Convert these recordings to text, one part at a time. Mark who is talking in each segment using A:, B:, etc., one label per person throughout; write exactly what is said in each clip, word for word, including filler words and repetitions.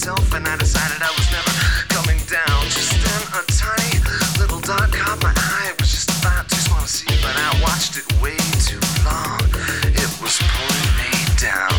A: myself, and I decided I was never coming down. Just then a tiny little dot caught my eye. It was just about too small to see, but I watched it way too long. It was pulling me down.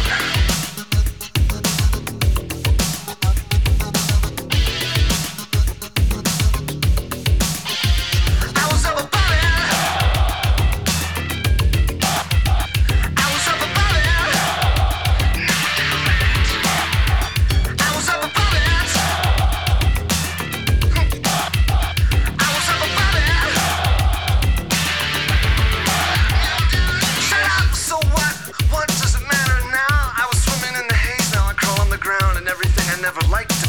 A: Never liked